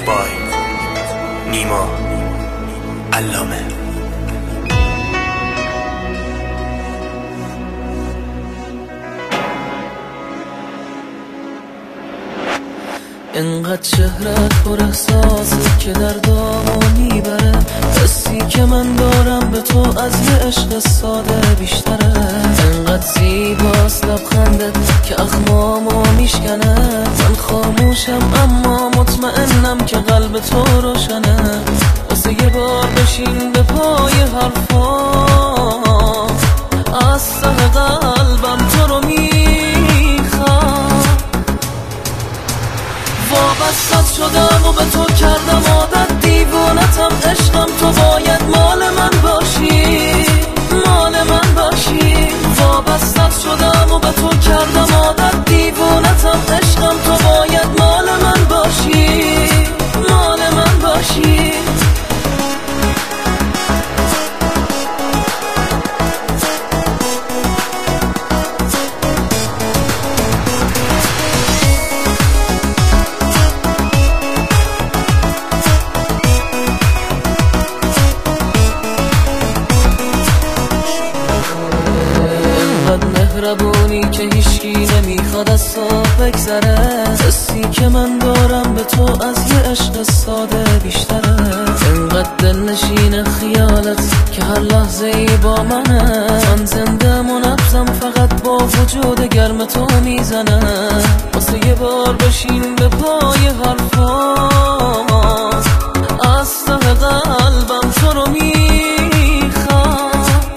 بای نیما علامه. انقدر چهرت پر احساسه که دردامو میبره، حسی که من دارم به تو از یه عشق ساده بیشتره. انقدر زیباست لبخندت که اخمامو میشکنه، من خاموشم اما مطمئنم که قلب تو روشنه. واسه یه بار بشین به پای حرفا، از ته قلبم تو رو میخوام. وابستت شدم و به تو کردم عادت، دیوونتم عشقم، تو باید مال من باشی، مال من باشی. وابستت شدم و به تو کردم عادت، دیوونتم عشقم، تو باید مال من باشی، مال من باشی. مهربونی که هیچکی نمیخواد از تو بگذره، حسی که من دارم به تو از یه عشق ساده بیشتره. انقدر دلنشین خیالت که هر لحظه ای با منه، من زنده منبزم فقط با وجود گرم تو میزنه. واسه یه بار بشین به پای حرفام، از ته قلبم تو رو میخوام.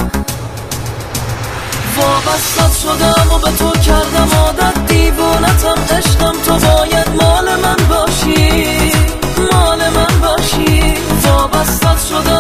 وابستت شدم و به تو کردم عادت، دیوونتم عشقم، تو باید مال من باشی، مال من باشی. وابستت شدم